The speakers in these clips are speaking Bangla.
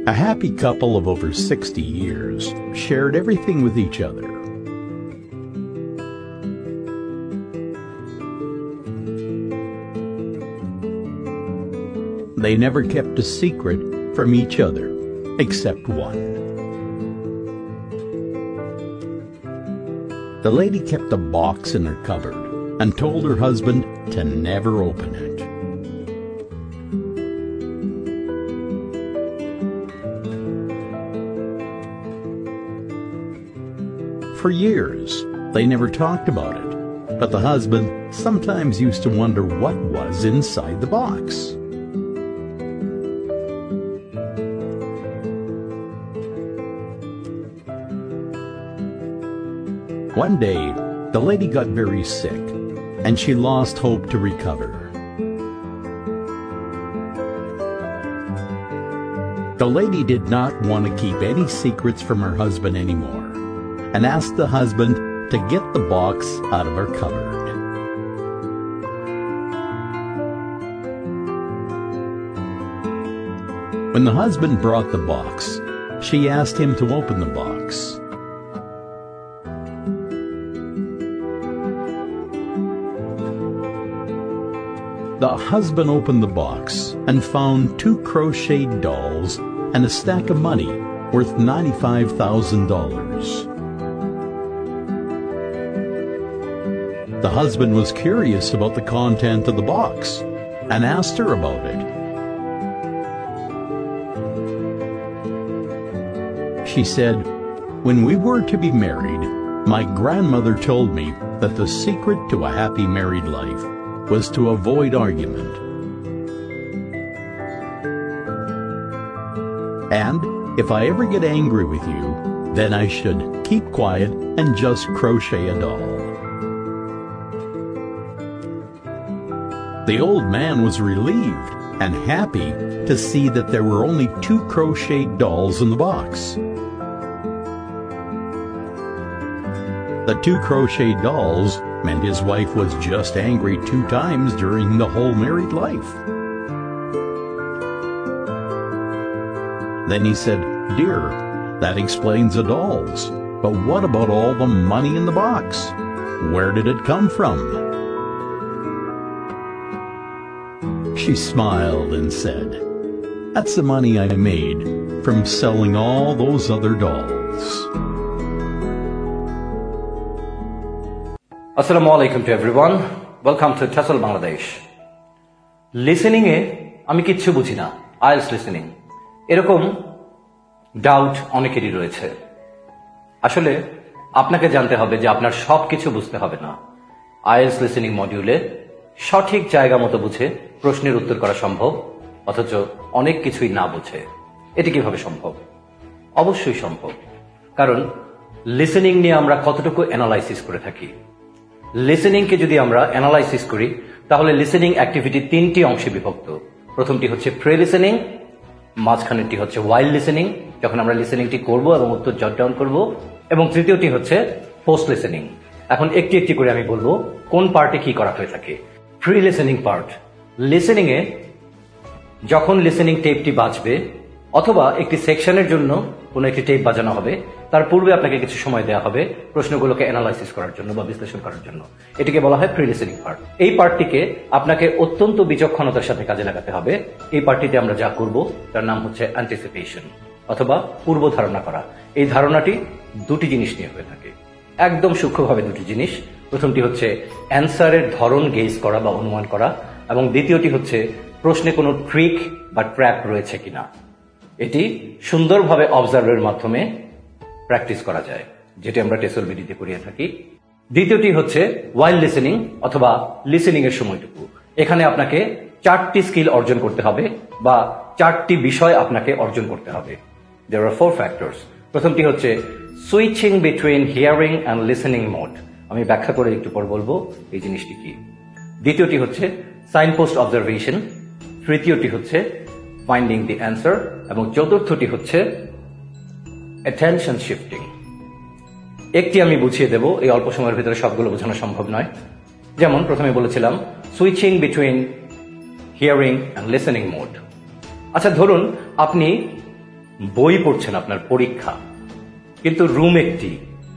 A happy couple of over 60 years shared everything with each other. They never kept a secret from each other, except one. The lady kept a box in her cupboard and told her husband to never open it. For years, they never talked about it, but the husband sometimes used to wonder what was inside the box. One day, the lady got very sick, and she lost hope to recover. The lady did not want to keep any secrets from her husband anymore, and asked the husband to get the box out of her cupboard. When the husband brought the box, she asked him to open the box. The husband opened the box and found 2 crocheted dolls and a stack of money worth $95,000. The husband was curious about the content of the box and asked her about it. She said, "When we were to be married, my grandmother told me that the secret to a happy married life was to avoid argument. And if I ever get angry with you, then I should keep quiet and just crochet a doll." The old man was relieved and happy to see that there were only 2 crocheted dolls in the box. The 2 crocheted dolls meant his wife was just angry 2 times during the whole married life. Then he said, "Dear, that explains the dolls, but what about all the money in the box? Where did it come from?" She smiled and said, "That's the money I made from selling all those other dolls." Assalamu alaikum to everyone. Welcome to TESOL Bangladesh. Listening এ আমি কিচ্ছু বুঝি না, IELTS listening এরকম ডাউট অনেকেরই রয়েছে। আসলে আপনাকে জানতে হবে যে আপনার সবকিছু বুঝতে হবে না। IELTS listening মডিউলে সঠিক জায়গা মতো বুঝে প্রশ্নের উত্তর করা সম্ভব, অথচ অনেক কিছুই না বুঝে। এটি কিভাবে সম্ভব? অবশ্যই সম্ভব, কারণ লিসেনিং নিয়ে আমরা কতটুকু অ্যানালাইসিস করে থাকি। লিসেনিংকে যদি আমরা অ্যানালাইসিস করি, তাহলে লিসেনিং অ্যাক্টিভিটি 3টি অংশে বিভক্ত। প্রথমটি হচ্ছে প্রে লিসেনিং, মাঝখানেরটি হচ্ছে ওয়াইল লিসেনিং, যখন আমরা লিসেনিংটি করব এবং উত্তর জট ডাউন করব, এবং তৃতীয়টি হচ্ছে পোস্ট লিসেনিং। এখন একটি একটি করে আমি বলবো কোন পার্টে কি করা হয়ে থাকে। প্রি লিসেনিং পার্ট, লিসেনিং এ যখন লিসেনিং টেপটি বাজবে অথবা একটি সেকশনের জন্য কোনো একটি টেপ বাজানো হবে, তার পূর্বে আপনাকে কিছু সময় দেওয়া হবে প্রশ্নগুলোকে অ্যানালাইসিস করার জন্য বা বিশ্লেষণ করার জন্য। এটিকে বলা হয় প্রি লিসেনিং পার্ট। এই পার্টটিকে আপনাকে অত্যন্ত বিচক্ষণতার সাথে কাজে লাগাতে হবে। এই পার্টটিতে আমরা যা করব তার নাম হচ্ছে অ্যান্টিসিপেশন অথবা পূর্ব ধারণা করা। এই ধারণাটি 2টি জিনিস নিয়ে হয়ে থাকে, একদম সূক্ষ্মভাবে 2টি জিনিস। প্রথমটি হচ্ছে অ্যান্সারের ধরন গেজ করা বা অনুমান করা, এবং দ্বিতীয়টি হচ্ছে প্রশ্নে কোনো ট্রিক বা ট্র্যাপ রয়েছে কিনা। এটি সুন্দরভাবে অবজার্ভের মাধ্যমে প্র্যাকটিস করা যায়, যেটি আমরা টেসল বিডিতে করিয়ে থাকি। দ্বিতীয়টি হচ্ছে ওয়াইল লিসেনিং অথবা লিসেনিং এর সময়টুকু। এখানে আপনাকে 4টি স্কিল অর্জন করতে হবে বা 4টি বিষয় আপনাকে অর্জন করতে হবে। There are 4 factors. প্রথমটি হচ্ছে switching between hearing and listening mode. আমি ব্যাখ্যা করে একটু পর বলবো এই জিনিসটি কি। দ্বিতীয়টি হচ্ছে সাইনপোস্ট অবজারভেশন। তৃতীয়টি হচ্ছে ফাইন্ডিং দি অ্যান্সার, এবং চতুর্থটি হচ্ছে অ্যাটেনশন শিফটিং। একটি আমি বুঝিয়ে দেব, এই অল্প সময়ের ভিতরে সবগুলো বোঝানো সম্ভব নয়। যেমন প্রথমে বলেছিলাম switching between hearing and listening mode. আচ্ছা, ধরুন আপনি বই পড়ছেন, আপনার পরীক্ষা, কিন্তু রুম একটি,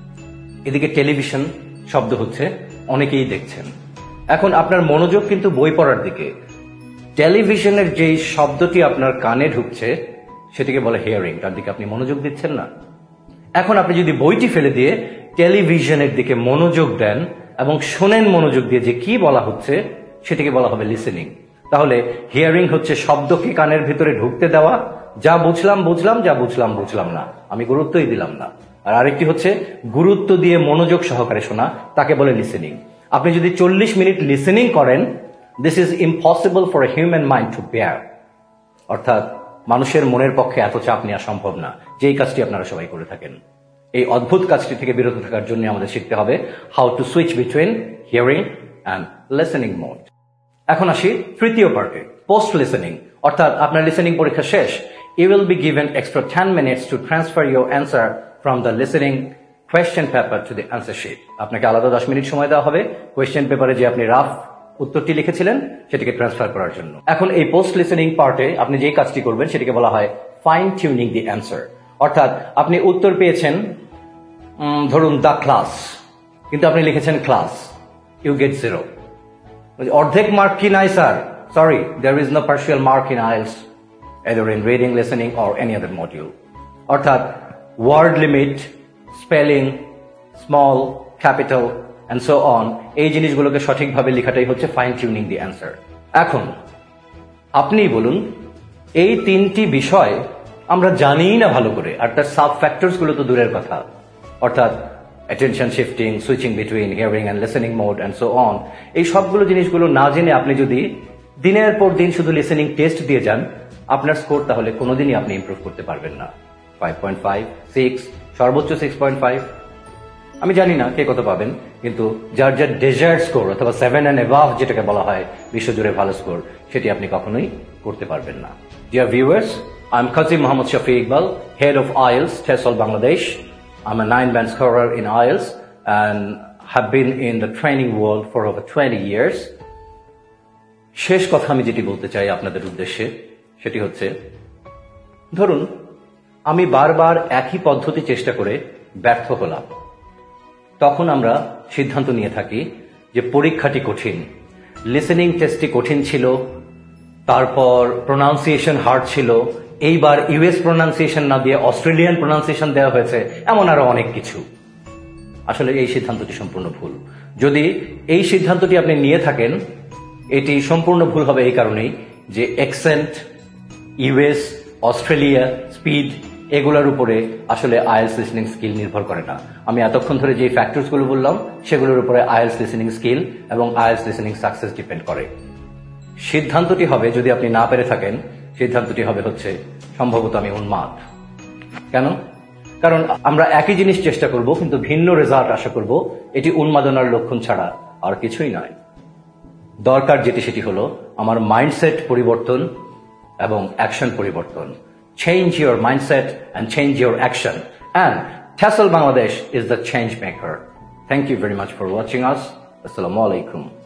এদিকে টেলিভিশন শব্দ হচ্ছে, অনেকেই দেখছেন। এখন আপনার মনোযোগ কিন্তু বই পড়ার দিকে। টেলিভিশনের যেই শব্দটি আপনার কানে ঢুকছে সেটিকে বলে হিয়ারিং, তার দিকে আপনি মনোযোগ দিচ্ছেন না। এখন আপনি যদি বইটি ফেলে দিয়ে টেলিভিশনের দিকে মনোযোগ দেন এবং শোনেন মনোযোগ দিয়ে যে কি বলা হচ্ছে, সেটিকে বলা হবে লিসেনিং। তাহলে হিয়ারিং হচ্ছে শব্দকে কানের ভিতরে ঢুকতে দেওয়া, যা বুঝলাম বুঝলাম, যা বুঝলাম বুঝলাম না, আমি গুরুত্বই দিলাম না। আর আরেকটি হচ্ছে গুরুত্ব দিয়ে মনোযোগ সহকারে শোনা, তাকে বলে লিসেনিং। আপনি যদি 40 মিনিট লিসেনিং করেন, this is impossible for a human mind to bear. অর্থাৎ মানুষের মনের পক্ষে এত চাপ নেওয়া সম্ভব না, যেই কাজটি আপনারা সবাই করে থাকেন। এই অদ্ভুত কাজটি থেকে বিরত থাকার জন্য আমাদের শিখতে হবে how to switch between hearing and listening mode. এখন আসি তৃতীয় পার্টে, পোস্ট লিসেনিং। অর্থাৎ আপনার লিসেনিং পরীক্ষা শেষ, you will be given extra 10 minutes to transfer your answer from the listening question paper to the answer sheet. আপনাকে আলাদা 10 মিনিট সময় দেওয়া হবে কোয়েশ্চেন পেপারে যে আপনি রাফ উত্তরটি লিখেছিলেন সেটিকে ট্রান্সফার করার জন্য। এখন এই পোস্ট লিসেনিং পার্টে আপনি যে কাজটি করবেন সেটিকে বলা হয় ফাইন টিউনিং দি অ্যান্সার। অর্থাৎ আপনি উত্তর পেয়েছেন ধরুন দ্য ক্লাস, কিন্তু আপনি লিখেছেন ক্লাস, ইউ গেট 0। অর্ধেক মার্ক কি নাই sir? Sorry, there is no partial mark in IELTS either in reading, listening or any other module. অর্থাৎ word limit, spelling, small, capital and so on, এই জিনিসগুলোকে সঠিকভাবে লেখাটাই হচ্ছে ফাইন টিউনিং দি অ্যান্সার। এখন আপনিই বলুন, এই 3টি বিষয় আমরা জানিই না ভালো করে, আর তার সাব ফ্যাক্টরস গুলো তো দূরের কথা। অর্থাৎ attention shifting, switching between hearing and listening mode and so on, এই সবগুলো জিনিসগুলো না জেনে আপনি যদি দিনের পর দিন শুধু লিসেনিং টেস্ট দিয়ে যান, আপনার স্কোর তাহলে কোনোদিনই আপনি ইমপ্রুভ করতে পারবেন না। 5.5, 6, সর্বোচ্চ 6.5। আমি জানি না কে কত পাবেন, কিন্তু যার যার ডেজার্ট স্কোর অথবা 7 and above যেটাকে বলা হয় বিশ্বজুড়ে ভালো স্কোর, সেটি আপনি কখনোই করতে পারবেন না। Dear viewers, I am Kazi Mohammad Shafi Iqbal, head of IELTS TESOL Bangladesh. I'm a 9-band scorer in IELTS and have been in the training world for over 20 years. শেষ কথা আমি যেটি বলতে চাই আপনাদের উদ্দেশ্যে সেটি হচ্ছে, ধরুন আমি বারবার একই পদ্ধতি চেষ্টা করে ব্যর্থ হলাম, তখন আমরা সিদ্ধান্ত নিয়ে থাকি যে পরীক্ষাটি কঠিন, লিসেনিং টেস্টটি কঠিন ছিল, তারপর প্রোনাউন্সিয়েশন হার্ড ছিল, এইবার ইউএস প্রোনাউন্সিয়েশন না দিয়ে অস্ট্রেলিয়ান প্রোনাউন্সিয়েশন দেওয়া হয়েছে, এমন আরো অনেক কিছু। আসলে এই সিদ্ধান্তটি সম্পূর্ণ ভুল। যদি এই সিদ্ধান্তটি আপনি নিয়ে থাকেন, এটি সম্পূর্ণ ভুল হবে এই কারণেই যে অ্যাকসেন্ট, ইউএস, অস্ট্রেলিয়া, স্পিড, এগুলোর উপরে আসলে আইএলটিএস লিসেনিং স্কিল নির্ভর করে না। আমি এতক্ষণ ধরে যে ফ্যাক্টরস গুলো বললাম সেগুলোর উপরে আইএলটিএস লিসেনিং স্কিল এবং আইএলটিএস লিসেনিং সাকসেস ডিপেন্ড করে। সিদ্ধান্তটি হবে, যদি আপনি না পেরে থাকেন, সিদ্ধান্তটি হবে হচ্ছে সম্ভবত আমি উন্মাদ। কেন? কারণ আমরা একই জিনিস চেষ্টা করব কিন্তু ভিন্ন রেজাল্ট আশা করব, এটি উন্মাদনার লক্ষণ ছাড়া আর কিছুই নয়। দরকার যেটি সেটি হলো আমার মাইন্ডসেট পরিবর্তন এবং অ্যাকশন পরিবর্তন। Change your mindset and change your action. And TESOL Bangladesh is the change maker. Thank you very much for watching us. Assalamu alaikum.